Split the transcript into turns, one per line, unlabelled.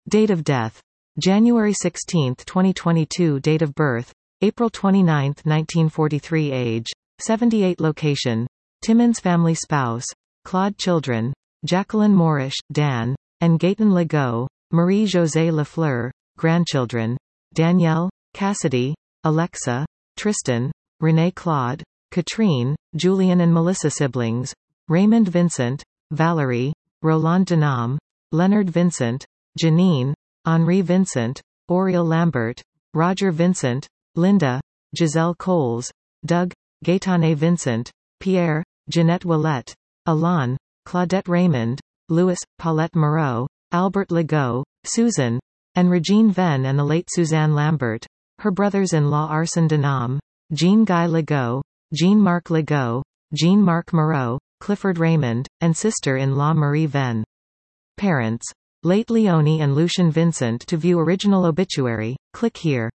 Date of death: January 16, 2022. Date of birth: April 29, 1943. Age: 78. Location: Timmins. Family: spouse: Claude. Children: Jacqueline Moorish, Dan, and Gaëtan Legault, Marie-Josée Lafleur. Grandchildren: Danielle, Cassidy, Alexa, Tristan, Renee. Claude, Katrine, Julian and Melissa. Siblings: Raymond Vincent, Valerie, Roland Denham, Leonard Vincent, Janine, Henri Vincent, Oriel Lambert, Roger Vincent, Linda, Giselle Coles, Doug, Gaétane Vincent, Pierre, Jeanette Willette, Alain, Claudette Raymond, Louis, Paulette Moreau, Albert Legault, Susan, and Regine Venn and the late Suzanne Lambert. Her brothers-in-law Arsène Denham, Jean-Guy Legault, Jean-Marc Legault, Jean-Marc Moreau, Clifford Raymond, and sister-in-law Marie Venn. Parents: late Leonie and Lucien Vincent. To view original obituary, click here.